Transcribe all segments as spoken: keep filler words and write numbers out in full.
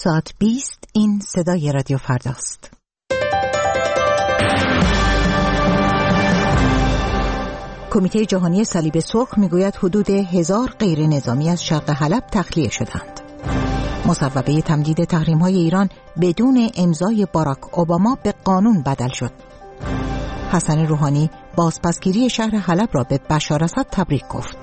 ساعت بیست این صدای رادیو فرداست. کمیته جهانی صلیب سرخ میگوید حدود هزار غیر نظامی از شرق حلب تخلیه شدند. مصوبه تمدید تحریم‌های ایران بدون امضای باراک اوباما به قانون بدل شد. حسن روحانی بازپسگیری شهر حلب را به بشار اسد تبریک گفت.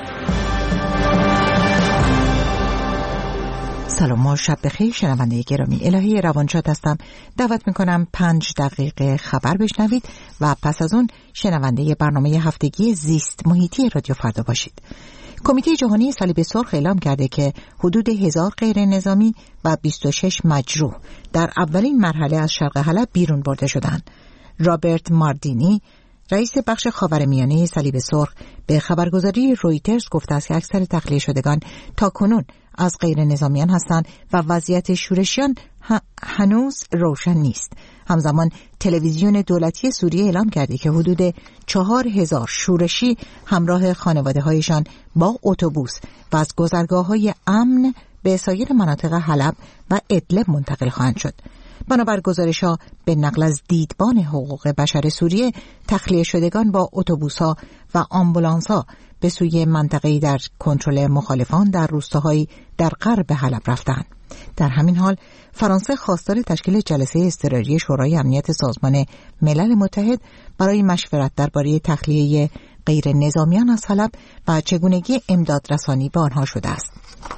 سلام و شب بخیر شنونده گرامی، الهی روانشاد هستم. دعوت میکنم پنج دقیقه خبر بشنوید و پس از اون شنونده برنامه هفتگی زیست محیطی رادیو فردا باشید. کمیته جهانی صلیب سرخ اعلام کرده که حدود هزار غیر نظامی و بیست و شش مجروح در اولین مرحله از شرق حلب بیرون برده شدند. رابرت ماردینی رئیس بخش خاورمیانه صلیب سرخ به خبرگزاری رویترز گفته است که اکثر تخلیه شدگان تاکنون از غیر نظامیان هستند و وضعیت شورشیان هنوز روشن نیست. همزمان تلویزیون دولتی سوریه اعلام کرده که حدود چهار هزار شورشی همراه خانواده هایشان با اتوبوس و از گذرگاه‌های امن به سایر مناطق حلب و ادلب منتقل خواهند شد. بنابر گزارش‌ها به نقل از دیدبان حقوق بشر سوریه، تخلیه شدگان با اتوبوس‌ها و آمبولانس‌ها به سوی منطقه‌ای در کنترل مخالفان در روستاهایی در غرب حلب رفتند. در همین حال فرانسه خواستار تشکیل جلسه اضطراری شورای امنیت سازمان ملل متحد برای مشورت درباره تخلیه غیر نظامیان از حلب و چگونگی امدادرسانی به آنها شده است.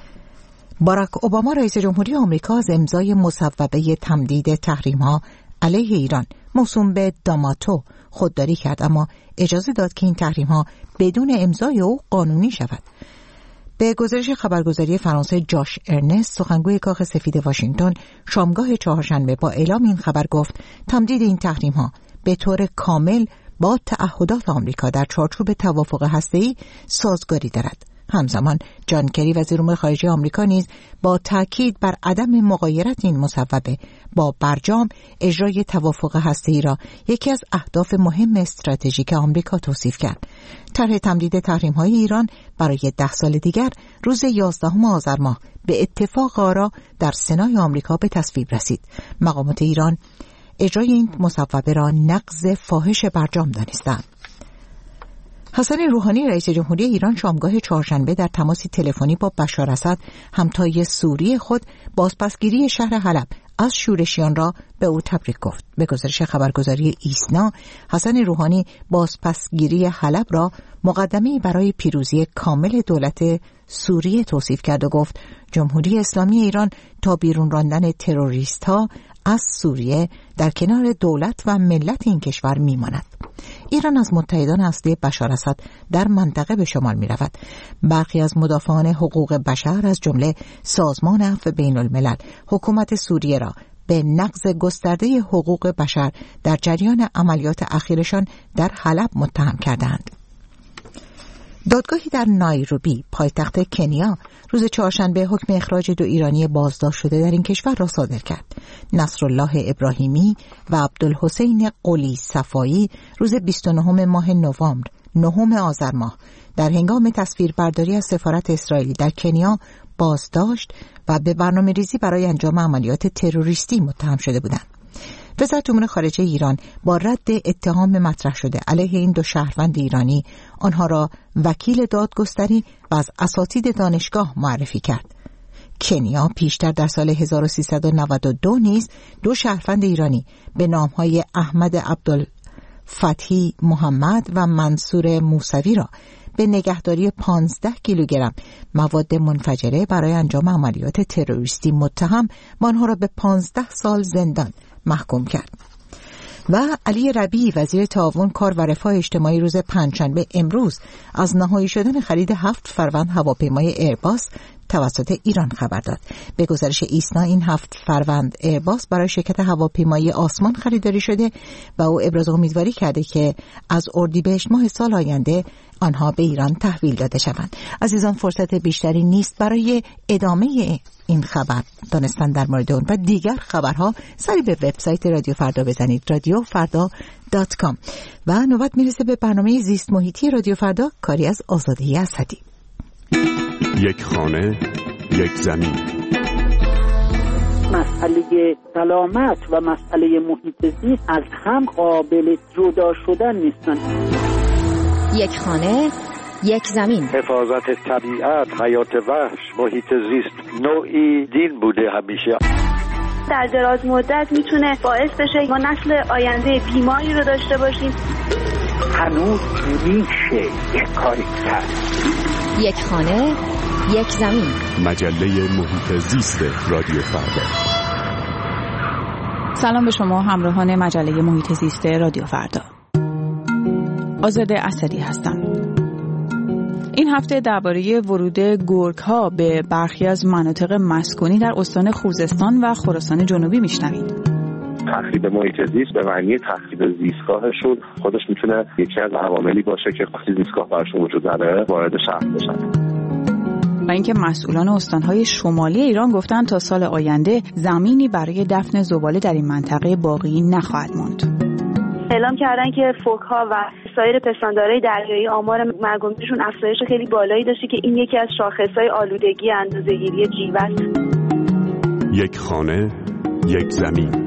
باراک اوباما رئیس جمهوری آمریکا از امضای مصوبه تمدید تحریم‌ها علیه ایران موسوم به داماتو خودداری کرد، اما اجازه داد که این تحریم‌ها بدون امضای او قانونی شود. به گزارش خبرگزاری فرانسه جاش ارنست، سخنگوی کاخ سفید واشنگتن، شامگاه چهارشنبه با اعلام این خبر گفت تمدید این تحریم‌ها به طور کامل با تعهدات آمریکا در چارچوب توافق هسته‌ای سازگاری دارد. همزمان جان کری وزیر امور خارجه آمریکا نیز با تاکید بر عدم مغایرت این مصوبه با برجام اجرای توافق هسته‌ای را یکی از اهداف مهم استراتژیک آمریکا توصیف کرد. طرح تمدید تحریم‌های ایران برای ده سال دیگر روز یازدهم آذر ماه به اتفاق آرا در سنای آمریکا به تصویب رسید. مقامات ایران اجرای این مصوبه را نقض فاحش برجام دانستند. حسن روحانی رئیس جمهوری ایران شامگاه چهارشنبه در تماسی تلفنی با بشار اسد همتای سوری خود بازپسگیری شهر حلب از شورشیان را به او تبریک گفت. به گزارش خبرگزاری ایسنا، حسن روحانی بازپسگیری حلب را مقدمه‌ای برای پیروزی کامل دولت سوریه توصیف کرد و گفت جمهوری اسلامی ایران تا بیرون راندن تروریست‌ها از سوریه در کنار دولت و ملت این کشور میماند. ایران از متحدان اصلی بشار اسد در منطقه به شمار می رود. برخی از مدافعان حقوق بشر از جمله سازمان عفو بین الملل حکومت سوریه را به نقض گسترده حقوق بشر در جریان عملیات اخیرشان در حلب متهم کردند. دادگاهی در نایروبی پایتخت کنیا روز چهارشنبه حکم اخراج دو ایرانی بازداشت شده در این کشور را صادر کرد. نصرالله ابراهیمی و عبدالحسین قلی صفایی روز بیست و نهم ماه نوامبر نهم آذر ماه در هنگام تصویربرداری از سفارت اسرائیلی در کنیا بازداشت و به برنامه‌ریزی برای انجام عملیات تروریستی متهم شده بودند. وزارت امور خارجه ایران با رد اتهام مطرح شده علیه این دو شهروند ایرانی آنها را وکیل دادگستری و از اساتید دانشگاه معرفی کرد. کنیا پیشتر در سال هزار و سیصد و نود و دو نیز دو شهروند ایرانی به نامهای احمد عبدالفتحی محمد و منصور موسوی را به نگهداری پانزده کیلوگرم مواد منفجره برای انجام عملیات تروریستی متهم و آنها را به پانزده سال زندان محکوم کرد. و علی ربیعی وزیر تعاون کار و رفاه اجتماعی روز پنجشنبه امروز از نهایی شدن خرید هفت فروند هواپیمای ایرباس توسط ایران خبر داد. به گزارش ایسنا این هفت فروند ایرباس برای شرکت هواپیمایی آسمان خریداری شده و او ابراز امیدواری کرده که از اردیبهشت ماه سال آینده آنها به ایران تحویل داده شوند. عزیزان، فرصت بیشتری نیست برای ادامه این خبر دانستن در مورد اون و دیگر خبرها. سری به وبسایت رادیو فردا بزنید، رادیو فردا دات کام. و نوبت میرسه به برنامه زیست محیطی رادیو فردا، کاری از آزاده اسدی. یک خانه، یک زمین. مسئله سلامت و مسئله محیط زیست از هم قابل جدا شدن نیستن. یک خانه، یک زمین. حفاظت طبیعت، حیات وحش، محیط زیست نوعی دین بوده همیشه. در دراز مدت میتونه باعث بشه ما نسل آینده بیماری رو داشته باشیم. هنوز میشه یک کاری کرد. یک خانه، یک زمین. مجله محیط زیست رادیو فردا. سلام به شما همراهان مجله محیط زیست رادیو فردا. آزاده اسدی هستم. این هفته درباره ورود گرگ‌ها به برخی از مناطق مسکونی در استان خوزستان و خراسان جنوبی میشنوید. تخریب محیط زیست به معنی تخریب زیستگاهشون خودش میتونه یکی از عواملی باشه که وقتی زیستگاه براشون وجود نداره وارد شهر بشن. و اینکه مسئولان استانهای شمالی ایران گفتن تا سال آینده زمینی برای دفن زباله در این منطقه باقی نخواهد ماند. اعلام کردن که فوک‌ها و سایر پستاندارای دریایی آمار مرگومیشون افزایش خیلی بالایی داشته که این یکی از شاخص‌های آلودگی اندازه‌گیری جیوه است. یک خانه، یک زمین.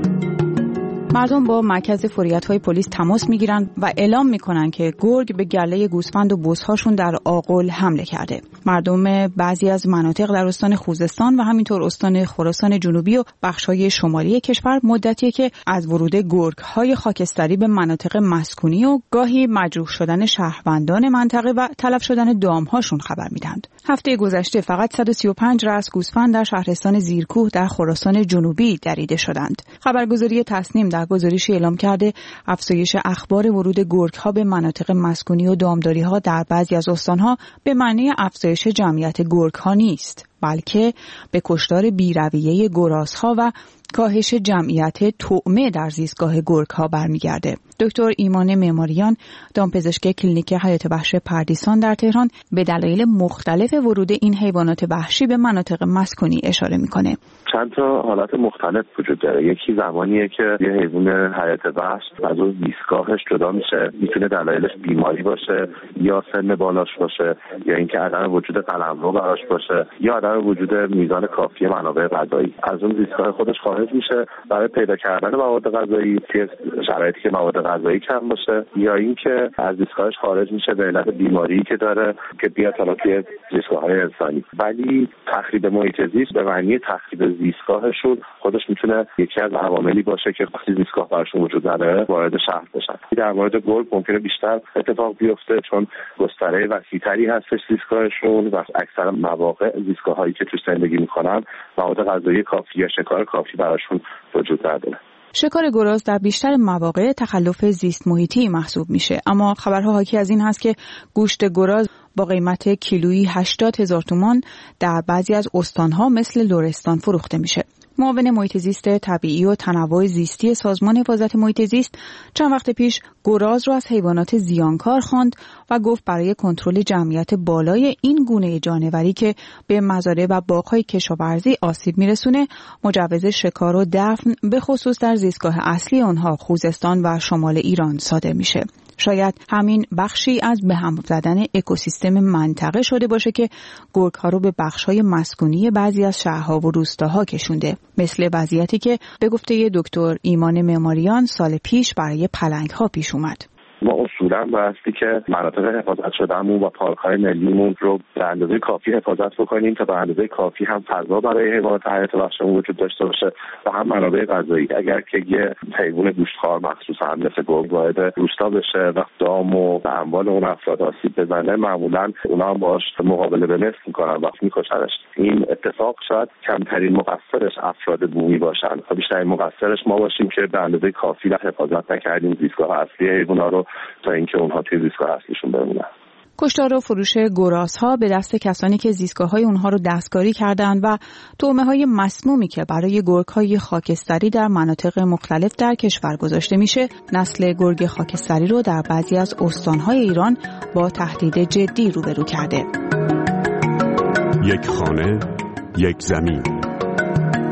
مردم با مرکز فوریت‌های پلیس تماس می‌گیرند و اعلام می‌کنند که گرگ به گله گوسفند و بزهاشون در آغل حمله کرده. مردم بعضی از مناطق در استان خوزستان و همینطور استان خراسان جنوبی و بخش‌های شمالی کشور مدتیه که از ورود گرگ‌های خاکستری به مناطق مسکونی و گاهی مجروح شدن شهروندان منطقه و تلف شدن دام‌هاشون خبر میدند. هفته گذشته فقط صد و سی و پنج رأس گوسفند در شهرستان زیرکوه در خراسان جنوبی دریده شدند. خبرگزاری تصنیم در گزارشی اعلام کرده افزایش اخبار ورود گرگ‌ها به مناطق مسکونی و دامداری‌ها در بعضی از استان‌ها به معنی افزایش جمعیت گرگ‌ها نیست، بلکه به کشتار بی‌رویه گرازها و کاهش جمعیت طعمه در زیستگاه گرگ‌ها برمیگرده. دکتر ایمان معماریان، دامپزشک کلینیک حیات وحش پردیسان در تهران، به دلایل مختلف ورود این حیوانات وحشی به مناطق مسکونی اشاره میکنه. چند تا حالت مختلف وجود داره. یکی زمانیه که یه حیوان حیات وحش از اون زیستگاهش جدا میشه، میتونه دلایلش بیماری باشه یا سن بالاش باشه یا اینکه عدم وجود قلمرو براش باشه یا عدم وجود میزان کافی منابع غذایی. از اون زیستگاه خودش خارج میشه برای پیدا کردن مواد غذایی توی شرایطی که مواد غذایی کم باشه یا اینکه از زیستگاهش خارج میشه به علت بیماری که داره که بیاد حالا توی زیستگاه‌های انسانی. ولی تخریب محیط زیست به معنی تخریب زیستگاهشون خودش میتونه یکی از عواملی باشه که وقتی زیستگاه براشون وجود نداره وارد شهر بشن. در مورد گرگ ممکنه بیشتر اتفاق بیفته چون گستره وسیع‌تری هستش زیستگاهشون و اکثر مواقع زیستگاه‌هایی که توش زندگی میکنن مواد غذایی کافی یا شکار کافی براشون وجود نداره. شکار گراز در بیشتر مواقع تخلف زیست محیطی محسوب میشه، اما خبرها حاکی از این هست که گوشت گراز با قیمت کیلویی هشتاد هزار تومان در بعضی از استانها مثل لرستان فروخته میشه. معاون محیط زیست طبیعی و تنوع زیستی سازمان حفاظت محیط زیست چند وقت پیش گراز را از حیوانات زیانکار خواند و گفت برای کنترل جمعیت بالای این گونه جانوری که به مزارع و باغ‌های کشاورزی آسیب میرسونه مجوز شکار و دفن به خصوص در زیستگاه اصلی آنها خوزستان و شمال ایران صادر میشه. شاید همین بخشی از به هم زدن اکوسیستم منطقه شده باشه که گرگ‌ها رو به بخش‌های مسکونی بعضی از شهرها و روستاها کشونده، مثل وضعیتی که به گفته دکتر ایمان معماریان سال پیش برای پلنگ‌ها پیش اومد. ما اصولا بایستی که مناطق حفاظت شدهمون و پارک‌های ملیمون رو به اندازه کافی حفاظت بکنیم تا به اندازه کافی هم فضا برای حیوانات حیات وحشمون وجود داشته باشه و هم منابع غذایی. اگر که یه حیوان گوشتخوار مخصوصا مثل گرگ وارد روستا بشه و دام و اموال اون افراد آسیب بزنه معمولا اونا هم باهاش مقابله به مثل میکنن و میکشنش. این اتفاق شاید کمترین مقصرش افراد بومی باشن و بیشترین مقصرش ما باشیم که به اندازه کافی حفاظت نکردیم زیستگاه اصلی حیونا رو تا اینکه اونها توی زیستگاه اصلیشون بمونن. کشتار و فروش گرازها به دست کسانی که زیستگاه‌های اونها رو دستکاری کردند و طعمه‌های مسمومی که برای گرگ‌های خاکستری در مناطق مختلف در کشور گذاشته میشه، نسل گرگ خاکستری رو در بعضی از استان‌های ایران با تهدید جدی روبرو کرده. یک خانه، یک زمین.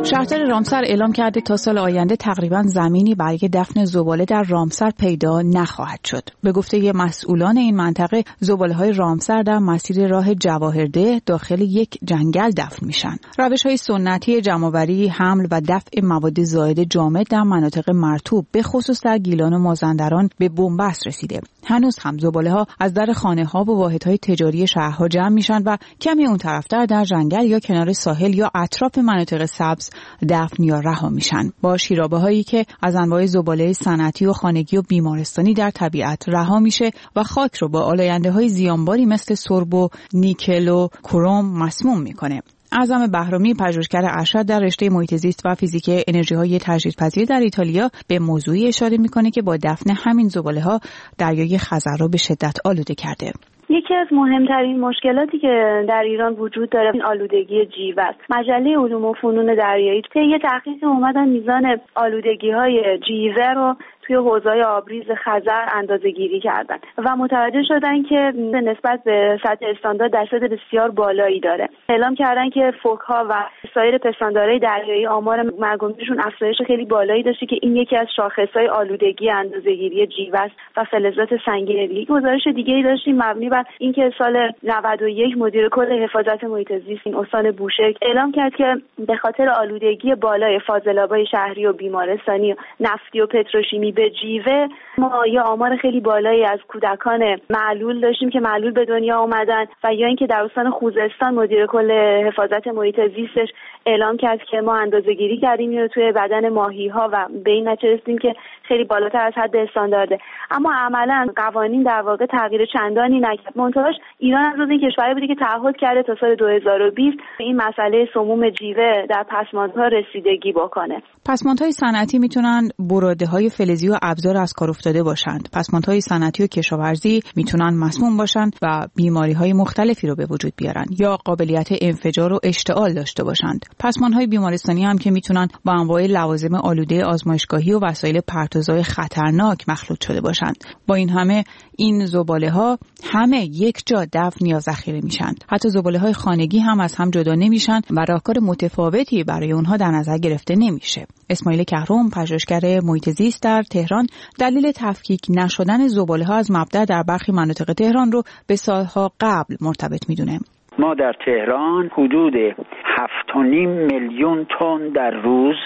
شهردار رامسر اعلام کرده تا سال آینده تقریباً زمینی برای دفن زباله در رامسر پیدا نخواهد شد. به گفته مسئولان این منطقه، زباله‌های رامسر در مسیر راه جواهرده داخل یک جنگل دفن میشن. روش‌های سنتی جمع‌آوری، حمل و دفع مواد زائد جامد در مناطق مرطوب به خصوص در گیلان و مازندران به بنبست رسیده. هنوز هم زباله‌ها از در خانه‌ها و واحدهای تجاری شهرها جمع میشن و کمی اون طرفتر در جنگل یا کنار ساحل یا اطراف مناطق سبز دفن یا رها میشن. با شیرابه‌هایی که از انواع زباله صنعتی و خانگی و بیمارستانی در طبیعت رها میشه و خاک رو با آلاینده‌های زیانباری مثل سرب و نیکل و کروم مسموم میکنه. اعظم بهرامی، پژوهشگر ارشد در رشته محیط زیست و فیزیک انرژی‌های تجدیدپذیر در ایتالیا، به موضوعی اشاره میکنه که با دفن همین زباله‌ها دریای خزر را به شدت آلوده کرده. یکی از مهمترین مشکلاتی که در ایران وجود داره این آلودگی جیوه است. مجله علوم و فنون دریایی طی یه تحقیق اومدن میزان آلودگی‌های جیوه رو توی حوضه‌های آبریز خزر اندازه‌گیری کردن و متوجه شدن که نسبت به سطح استاندارد درصد بسیار بالایی داره. اعلام کردن که فوک‌ها و سایر پستاندارای دریایی آمار مرگومیشون افزایش خیلی بالایی داشته که این یکی از شاخص‌های آلودگی اندازه‌گیری جیوه است و فلزات سنگین دیگه. گزارش دیگه‌ای داشتیم مبنی بر اینکه سال نود و یک مدیر کل حفاظت محیط زیست استان بوشهر اعلام کرد که به خاطر آلودگی بالای فاضلاب‌های شهری و بیمارستانی و نفتی و پتروشیمی به جیوه ما یا آمار خیلی بالایی از کودکان معلول داشتیم که معلول به دنیا آمدن و یا اینکه در استان خوزستان مدیر کل حفاظت محیط زیستش اعلام کرد که ما اندازه‌گیری کردیم اینو توی بدن ماهی‌ها و به این نتیجه رسیدیم که خیلی بالاتر از حد استاندارده. اما عملاً قوانین در واقع تغییر چندانی نکرد. منتهاش ایران از این کشوری بوده که تعهد کرده تا سال دو هزار و بیست این مسئله سموم جیوه در پسماندها رسیدگی بکنه. پسماندهای صنعتی میتونن براده‌های فلزی و ابزار از کار افتاده باشند. پسماندهای صنعتی و کشاورزی میتونن مسموم باشند و بیماری‌های مختلفی رو به وجود بیارن یا قابلیت انفجار و اشتعال داشته باشند. پسماندهای بیمارستانی هم که میتونن با انواع لوازم آلوده آزمایشگاهی و وسایل پرتوزای خطرناک مخلوط شده باشند. با این همه این زباله‌ها همه یک جا دفن یا ذخیره میشن. حتی زباله‌های خانگی هم از هم جدا نمیشن و راهکار متفاوتی برای اونها در نظر گرفته نمیشه. اسماعیل کهرم، پژوهشگر محیط زیست در تهران، دلیل تفکیک نشدن زباله‌ها از مبدأ در برخی مناطق تهران رو به سالها قبل مرتبط میدونه. ما در تهران حدود هفت و نیم میلیون تن در روز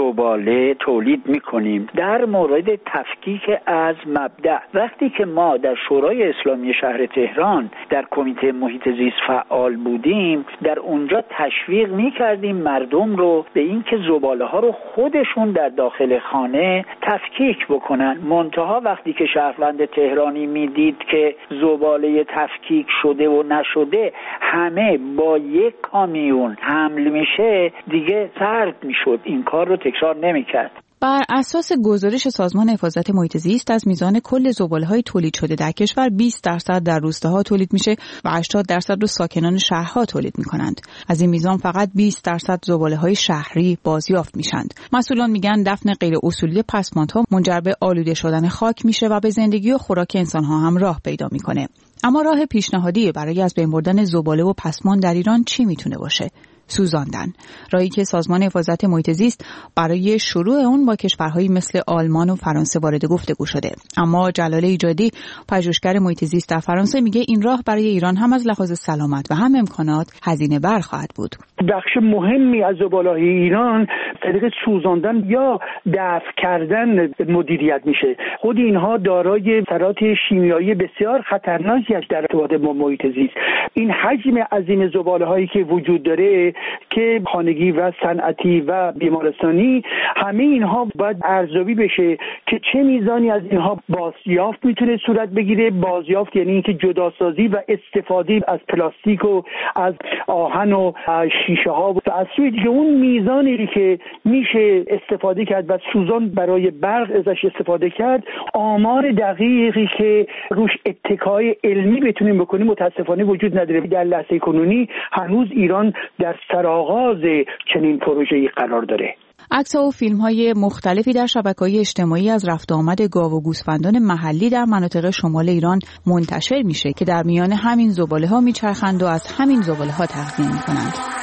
زباله تولید میکنیم. در مورد تفکیک از مبدأ، وقتی که ما در شورای اسلامی شهر تهران در کمیته محیط زیست فعال بودیم، در اونجا تشویق میکردیم مردم رو به این که زباله ها رو خودشون در داخل خانه تفکیک بکنن. منتها وقتی که شهروند تهرانی میدید که زباله تفکیک شده و نشده همه با یک کامیون حمل میشه، دیگه سرد میشد، این کار رو تکرار نمیکرد. بر اساس گزارش سازمان حفاظت محیط زیست از میزان کل زباله‌های تولید شده در کشور بیست درصد در روستاها تولید میشه و هشتاد درصد رو ساکنان شهرها تولید میکنند. از این میزان فقط بیست درصد زباله‌های شهری بازیافت میشند. مسئولان میگن دفن غیر اصولی پسماندها منجر به آلوده شدن خاک میشه و به زندگی و خوراک انسان‌ها هم راه پیدا میکنه. اما راه پیشنهادی برای از بین بردن زباله و پسماند در ایران چی میتونه باشه؟ سوزاندن، راهی که سازمان حفاظت محیط زیست برای شروع اون با کشورهایی مثل آلمان و فرانسه وارد گفتگو شده. اما جلال ایجادی، پژوهشگر محیط زیست در فرانسه، میگه این راه برای ایران هم از لحاظ سلامت و هم امکانات هزینه بر خواهد بود. بخش مهمی از زباله‌های ایران طریق سوزاندن یا دفع کردن مدیریت میشه. خود اینها دارای اثرات شیمیایی بسیار خطرناکی است در ارتباط با محیط زیست. این حجم عظیم زباله‌هایی که وجود داره که خانگی و صنعتی و بیمارستانی، همه اینها باید ارزیابی بشه که چه میزانی از اینها بازیافت میتونه صورت بگیره. بازیافت یعنی اینکه جداسازی و استفاده از پلاستیک و از آهن و شیشه ها و از سوی دیگه اون میزانی که میشه استفاده کرد و سوزان برای برق ازش استفاده کرد. آمار دقیقی که روش اتکای علمی بتونیم بکنیم متاسفانه وجود نداره. در لحظه کنونی هنوز ایران در سرآغاز چنین پروژه‌ای قرار داره. عکس‌ها و فیلم‌های مختلفی در شبکه‌های اجتماعی از رفت و آمد گاو و گوسفندان محلی در مناطق شمال ایران منتشر میشه که در میان همین زباله‌ها میچرخند و از همین زباله‌ها تغذیه می‌کنند.